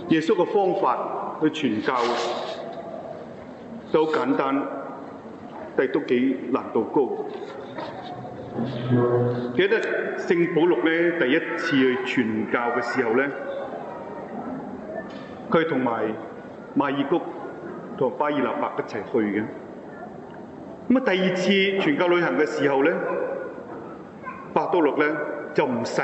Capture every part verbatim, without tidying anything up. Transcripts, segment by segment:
耶穌嘅方法去傳教都好簡單，但係都幾難度高。記得聖保祿咧第一次去傳教嘅時候咧，佢同埋馬爾谷同巴爾納伯一齊去嘅。咁啊，第二次傳教旅行嘅時候咧，伯多祿咧就唔使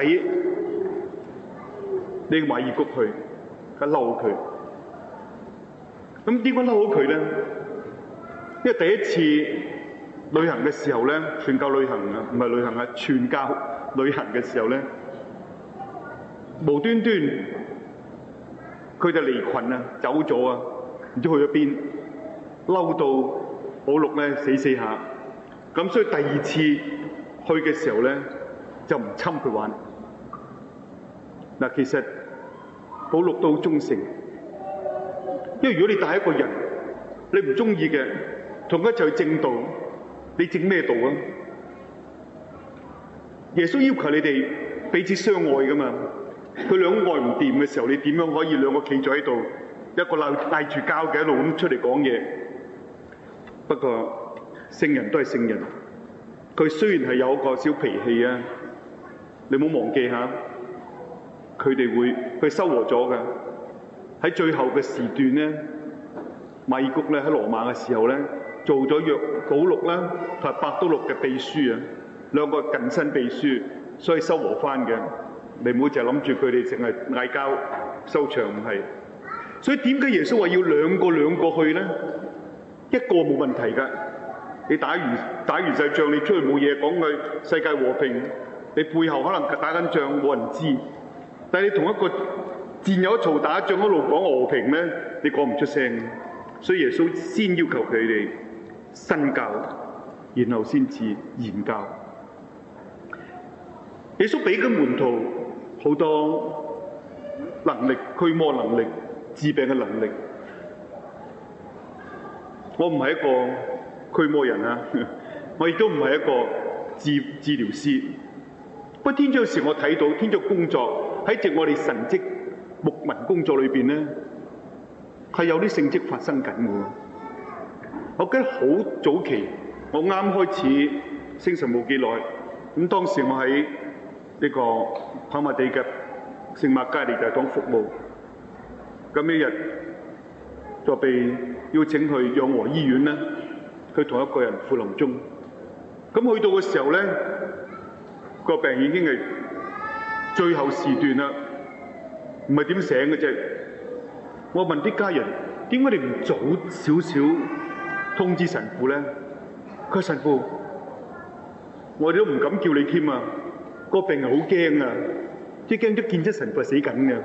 呢個馬爾谷去，佢嬲佢。咁點解嬲佢咧？因為第一次旅行嘅時候咧，傳教旅行啊，唔係旅行啊，傳教旅行嘅時候咧，無端端佢就離群啊，走咗啊，唔知去咗邊，嬲到保祿咧死死下。咁所以第二次去嘅時候咧，就唔侵佢玩。嗱，其實保祿都好忠誠，因為如果你帶一個人你唔中意嘅，同佢一齊去正道，你正咩道啊？耶穌要求你哋彼此相愛噶嘛。佢兩個愛唔掂嘅時候，你點樣可以兩個企咗喺度，一個賴賴住交嘅一路咁出嚟講嘢？不過聖人都係聖人，佢雖然係有一個小脾氣啊，你唔好忘記下，佢哋會佢修和咗嘅。喺最後嘅時段咧，馬爾谷咧喺羅馬嘅時候咧，做咗約保祿啦同埋伯多祿嘅秘書啊，兩個近身秘書，所以修和翻嘅。你唔好淨係諗住佢哋淨係嗌交收場，唔係。所以點解耶穌話要兩個兩個去咧？一個冇問題㗎，你打完打完晒仗，你出去冇嘢講佢世界和平，你背後可能打緊仗冇人知，但係你同一個戰友一嘈打仗一路講和平咧，你講唔出聲。所以耶穌先要求佢哋身教，然後先至言教。耶穌俾嘅門徒好多能力，驅魔能力、治病嘅能力。我唔係一個驅魔人啊，我亦都唔係一個治治療師。不過天主有時我睇到天主工作喺藉我哋神蹟牧民工作裏邊咧，係有啲聖蹟發生緊嘅。我記得好早期，我啱開始升神冇幾耐，咁當時我喺呢個跑馬地嘅聖瑪加利大堂服務，咁一日就被邀請去養和醫院咧，去同一個人赴臨終。咁去到嘅時候咧，個病已經係最後時段啦，唔係點醒嘅啫。我問啲家人：點解你唔早少少通知神父咧？佢話神父，我哋都唔敢叫你添啊！個病人好驚啊，即係驚咗見咗神父係死緊嘅。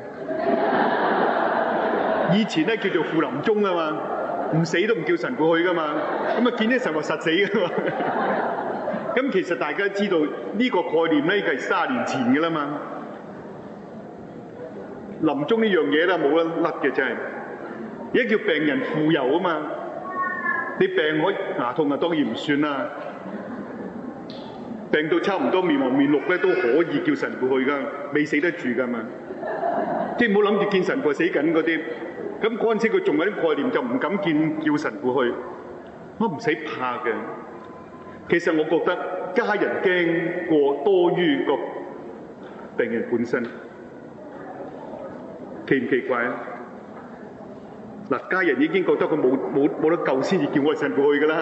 以前咧叫做赴臨終啊嘛，唔死都唔叫神父去噶嘛，咁啊見咗神父實死噶嘛。咁其實大家知道呢個概念咧，已經係卅年前嘅啦嘛。臨終呢樣嘢啦，冇得甩嘅真係。而家叫病人傅油啊嘛，你病開牙痛啊，當然唔算啦。病到差唔多面黃面綠咧，都可以叫神父去噶，未死得住噶嘛。即係唔好諗住見神父死緊嗰啲。咁嗰陣時佢仲有啲概念，就唔敢見叫神父去。我唔使怕嘅。其實我覺得家人驚過多於個病人本身。奇唔奇怪啊？嗱，家人已經覺得佢冇冇冇得救，先至叫我哋神父去㗎啦。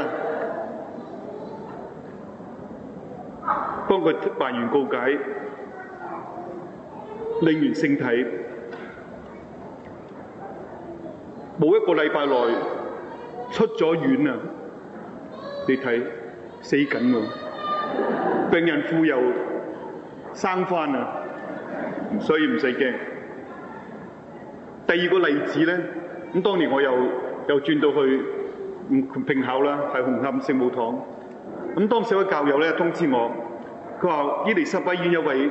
幫佢辦完告解，領完聖體，冇一個禮拜內出咗院啊！你睇死緊喎，病人傅油生返啊，所以唔使驚。第二個例子咧，咁當年我又又轉到去唔平考啦，係紅磡聖母堂。咁當時有位教友咧通知我，佢話伊利沙伯醫院有位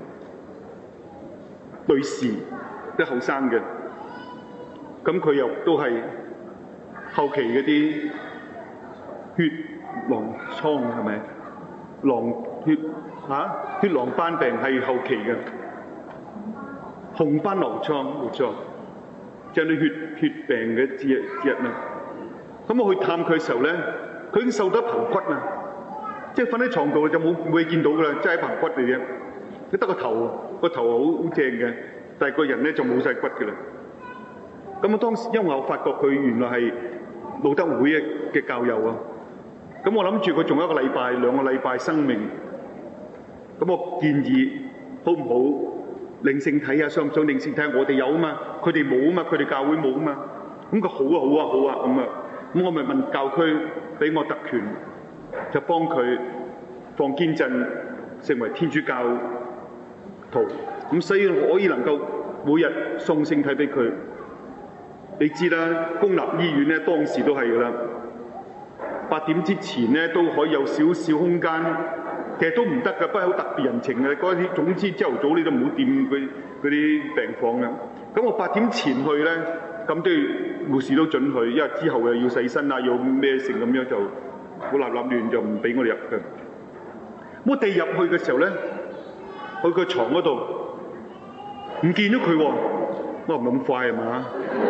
女士，啲後生嘅，咁佢又都係後期嗰啲血狼瘡係咪？狼血嚇、啊、血狼斑病係後期嘅，紅斑狼瘡冇錯。 即係啲血血病嘅節日節日啦。咁我去探佢嘅時候咧，佢已經瘦得棚骨啦，即係瞓喺床度就冇冇嘢見到㗎啦，即係喺棚骨嚟嘅。佢得個頭，個頭好好正嘅，但係個人咧就冇晒骨㗎啦。咁我當時因為我發覺佢原來係路德會嘅嘅教友啊，咁我諗住佢仲有一個禮拜、兩個禮拜生命，咁我建議好唔好領聖體啊？想唔想領聖體？我哋有啊嘛，佢哋冇啊嘛，佢哋教會冇啊嘛。咁佢好啊好啊好啊咁啊，咁我咪問教區俾我特權，就幫佢放堅振成為天主教徒，咁所以可以能夠每日送聖體俾佢。你知啦，公立醫院咧當時都係㗎啦，八點之前咧都可以有少少空間，其實都唔得㗎，不過好特別人情嘅嗰啲。總之朝頭早你都唔好掂佢嗰啲病房啦。咁我八點前去咧，咁都要護士都準許，因為之後又要洗身啊，要咩成咁樣就好立立亂，就唔俾我哋入嘅。我哋入去嘅時候咧，去個床嗰度唔見咗佢喎。我唔係咁快係嘛？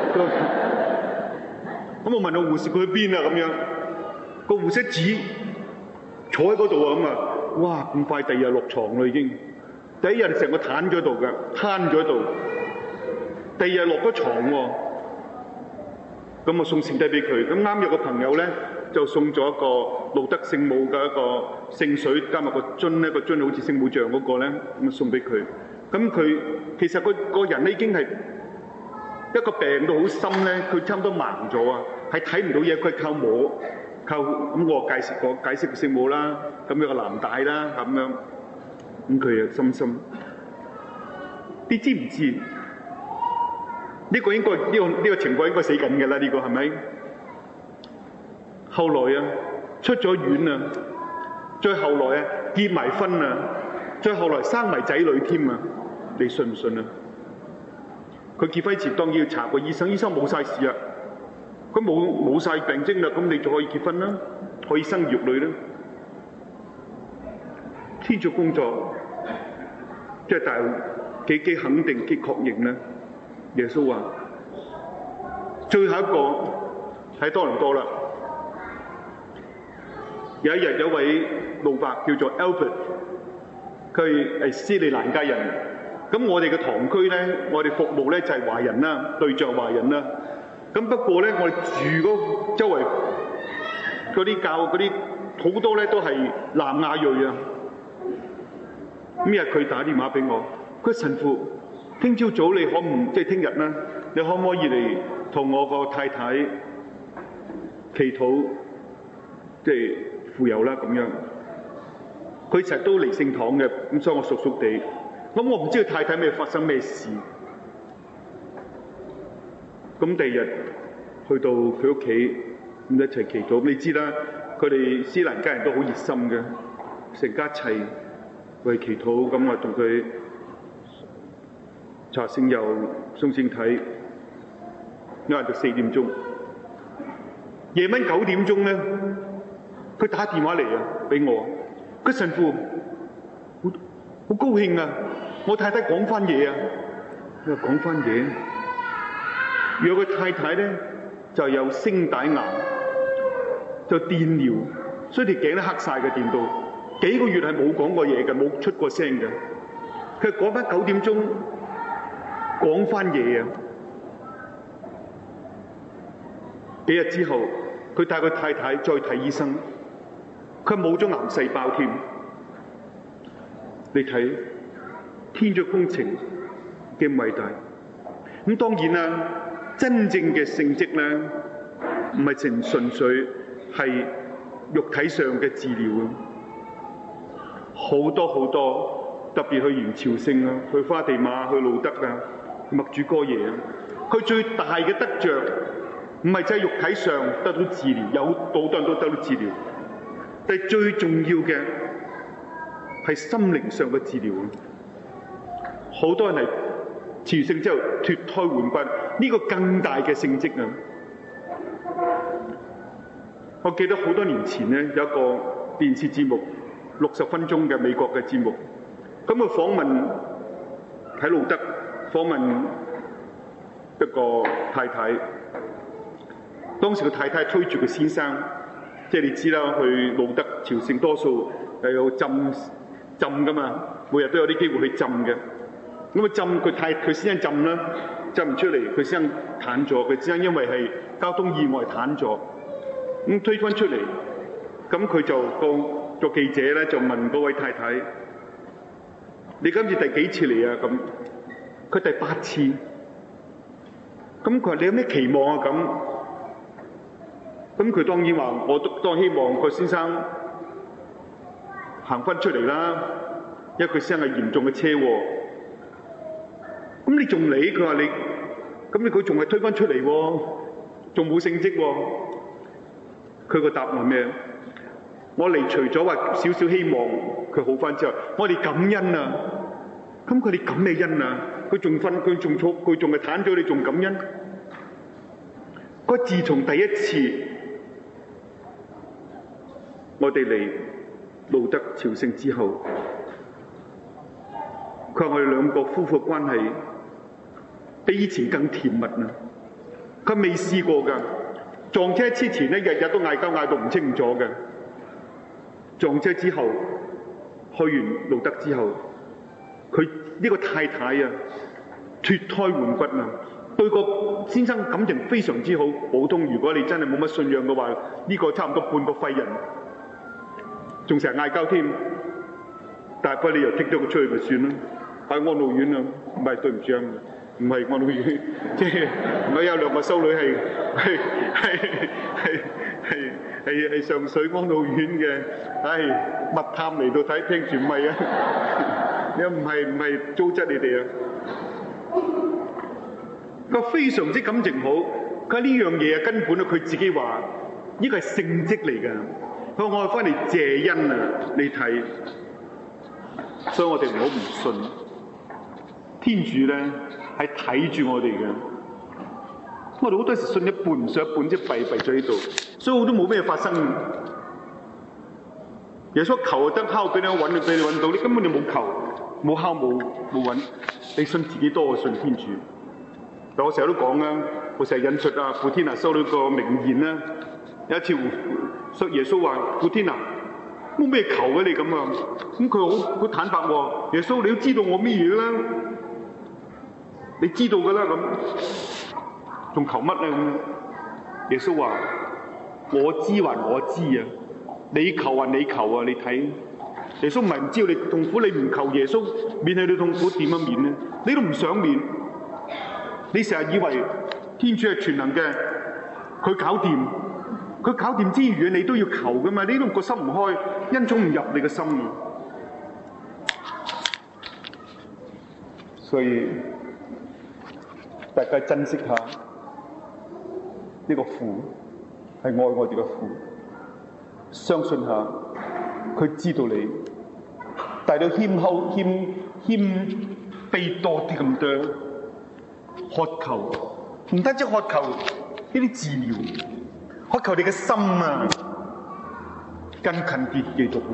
咁我問個護士佢去邊啊？咁樣個護士指坐喺嗰度啊咁啊！哇！咁快第二日落床啦已經，第一日成個攤咗喺度嘅，攤咗喺度。第二日落咗床喎，咁我送聖體俾佢。咁啱有個朋友咧，就送咗一個路德聖母嘅一個聖水加埋個樽咧，個樽好似聖母像嗰個咧，咁啊送俾佢。咁佢其實個個人咧已經係一個病到好深咧，佢差唔多盲咗啊，係睇唔到嘢，佢係靠摸，靠咁我解釋過解釋個聖母啦，咁有個藍帶啦咁樣，咁佢啊深深，你知唔知？呢個應該呢個呢個情況應該死緊嘅啦，呢個係咪？後來啊出咗院啊，再後來啊結埋婚啊，再後來生埋仔女添啊，你信唔信啊？佢結婚前當然要查個醫生，醫生冇晒事啊，佢冇冇晒病徵啦，咁你就可以結婚啦，可以生育女啦。天主工作即係大幾幾肯定幾確認咧。耶穌話：最後一個喺多倫多啦。有一日有位老伯叫做 Albert， 佢係斯里蘭加人。咁我哋嘅堂區咧，我哋服務咧就係華人啦，對象華人啦。咁不過咧，我哋住嗰周圍嗰啲教嗰啲好多咧都係南亞裔啊。咁日佢打電話俾我，佢神父，聽朝早你可唔即係聽日啦？你可唔可以嚟同我個太太祈禱，即係傅油啦咁樣？佢成日都嚟聖堂嘅，咁所以我熟熟地。咁我唔知佢太太咩發生咩事。咁第二日去到佢屋企，咁一齊祈禱。你知啦，佢哋斯蘭家人都好熱心嘅，成家一齊為祈禱。咁我同佢查聖油、送聖體，因為就四點鐘。夜晚九點鐘咧，佢打電話嚟啊，俾我。佢神父好好高興啊！我太太講翻嘢啊，佢話講翻嘢。如果佢太太咧就有聲帶癌，就電療，所以條頸都黑晒嘅電到，幾個月係冇講過嘢嘅，冇出過聲嘅。佢講翻九點鐘講翻嘢啊！幾日之後，佢帶佢太太再睇醫生，佢冇咗癌細胞添。你睇天主工程嘅偉大。咁當然啦，真正嘅聖蹟咧，唔係淨純粹係肉體上嘅治療啊，好多好多，特別去元朝聖啊，去花地瑪、去路德啊、默主哥耶啊，佢最大嘅得着唔係就係肉體上得到治療，有好多人都得到治療，但係最重要嘅係心靈上嘅治療。好多人係治療聖之後脫胎換骨，呢個更大嘅聖蹟啊！我記得好多年前咧，有一個電視節目六十分鐘嘅美國嘅節目，咁佢訪問喺路德訪問 The 個太太。當時個太太推住個先生，即係你知啦，去路德朝聖多數係有浸浸噶嘛，每日都有啲機會去浸嘅。咁啊浸佢太佢先生浸啦，浸唔出嚟，佢先生癱咗，佢先生因為係交通意外癱咗，咁推返出嚟，咁佢就個個記者咧就問嗰位太太：你今次第幾次嚟啊？咁佢第八次。咁佢話你有咩期望啊？咁咁佢當然話：我都當然希望個先生行返出嚟啦，因為佢先生係嚴重嘅車禍。咁你仲理佢話你？咁你佢仲係推返出嚟喎，仲冇成績喎。佢個答案係咩？我嚟除咗話少少希望佢好返之後，我哋感恩啊！咁佢哋感咩恩啊？佢仲瞓，佢仲坐，佢仲係癱咗，你仲感恩？佢自從第一次我哋嚟路德朝聖之後，佢話我哋兩個夫婦關係比以前更甜蜜啊！佢未試過㗎，撞車之前咧日日都嗌交，嗌到唔清楚嘅。撞車之後，去完路德之後，佢呢個太太啊脫胎換骨啊，對個先生感情非常之好。普通如果你真係冇乜信仰嘅話，呢個差唔多半個廢人，仲成日嗌交添。但係不過你又剔咗佢出去咪算啦，喺安老院啊，唔係對唔住啊，唔係安老院，即係我有兩個修女係係係係係係係上水安老院嘅，唉密探嚟到睇聽住咪啊，你唔係唔係糟質你哋啊？佢非常之感情好，佢呢樣嘢啊根本啊佢自己話呢個係聖蹟嚟㗎，佢話我係翻嚟謝恩啊，你睇，所以我哋唔好唔信，天主咧係睇住我哋嘅，我哋好多時信一半唔信一半，即係弊弊咗喺度，所以我都冇咩發生。耶穌求就得，敲俾你揾，俾你揾到，你根本你冇求，冇敲冇冇揾，你信自己多過信天主。但我成日都講啦，我成日引述啊傅天娜修女個名言啦。有一次，耶穌話：傅天娜，冇咩求嘅你咁啊？咁佢好好坦白喎。耶穌，你都知道我咩嘢啦？你知道㗎啦咁，仲求乜咧咁？耶穌話：我知還我知啊，你求還你求啊，你睇。耶穌唔係唔知道你痛苦，你唔求耶穌免去你痛苦點樣免咧？你都唔想免。你成日以為天主係全能嘅，佢搞掂，佢搞掂之餘，你都要求噶嘛？你都個心唔開，恩寵唔入你嘅心。所以大家珍惜下呢個父係愛我哋嘅父，相信下佢知道你，大到謙厚謙謙卑多啲咁多。渴求唔單止渴求呢啲治療，渴求你嘅心啊，更近啲繼續，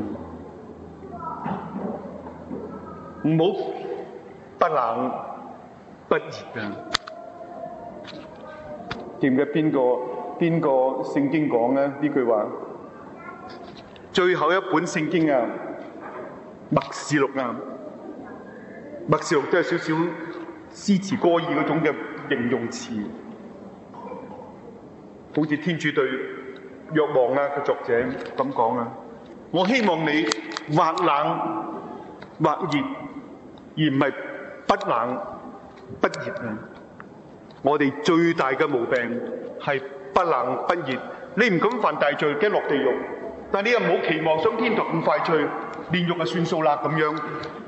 唔好不冷不熱啊！記唔記得邊個邊個聖經講咧呢句話？最後一本聖經啊，默示錄啊，默示錄都有少少詩詞歌意嗰種嘅形容詞，好似天主對若望啊個作者咁講啊，我希望你或冷或熱，而唔係不冷不熱啊！我哋最大嘅毛病係不冷不熱，你唔敢犯大罪，驚落地獄，但你又冇期望上天堂咁快脆，煉獄就算數啦咁樣。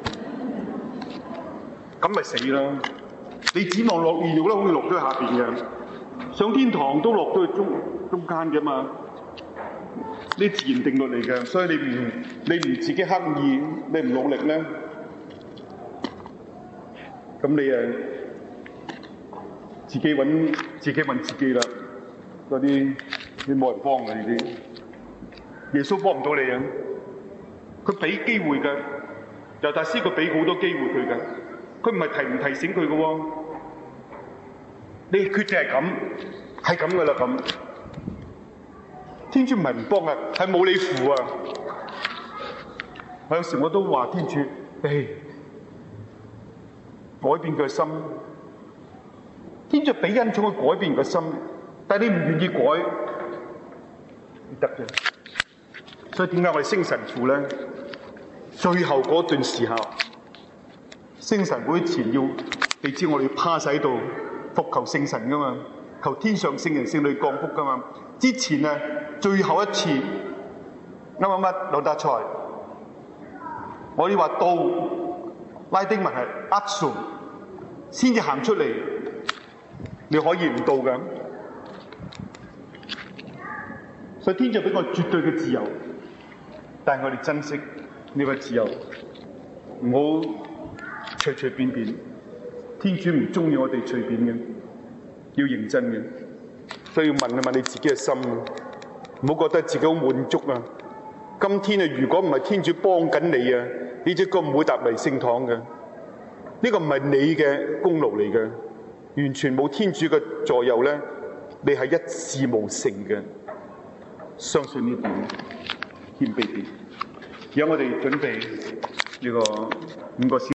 咁咪死啦！你指望落煉獄咧，好似落咗下邊嘅，上天堂都落咗去中中間嘅嘛，呢自然定律嚟嘅。所以你唔你唔自己刻意，你唔努力咧，咁你誒自己揾自己揾自己啦。嗰啲你冇人幫嘅呢啲，耶穌幫唔到你啊！佢俾機會㗎，猶大師佢俾好多機會佢㗎。佢唔係提唔提醒佢嘅喎， 你決定係咁，係咁噶啦咁。天主唔係唔幫啊，係冇你符啊！我有時我都話天主，誒，改變佢心。天主俾恩寵去改變佢心，但係你唔願意改，唔得嘅。所以點解我哋升神父咧？最後嗰段時候，升神會前要，你知我哋要趴晒喺度伏求聖神噶嘛，求天上聖人聖女降福噶嘛。之前啊，最後一次乜乜乜劉達才，我哋話到拉丁文係 action 先至行出嚟，你可以唔到噶。所以天主俾我絕對嘅自由，但係我哋珍惜呢個自由，唔好隨隨便便。天主唔中意我哋隨便嘅，要認真嘅。所以要問一問你自己嘅心，唔好覺得自己好滿足啊！今天啊，如果唔係天主幫緊你啊，你隻腳唔會踏入聖堂嘅。呢個唔係你嘅功勞嚟嘅，完全冇天主嘅助佑咧，你係一事無成嘅。相信呢點，謙卑啲。而家我哋準備呢個五個小